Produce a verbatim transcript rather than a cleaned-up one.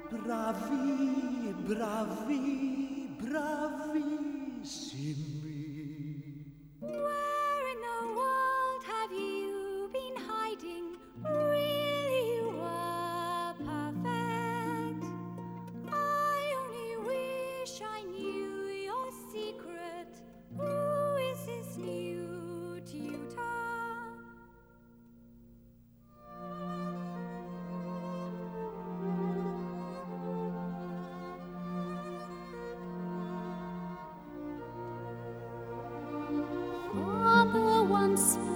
Bravi, bravi, bravissimi. Where in the world have you been hiding? Really, you were perfect. I only wish I knew your secret. Who is this new tutor? Father once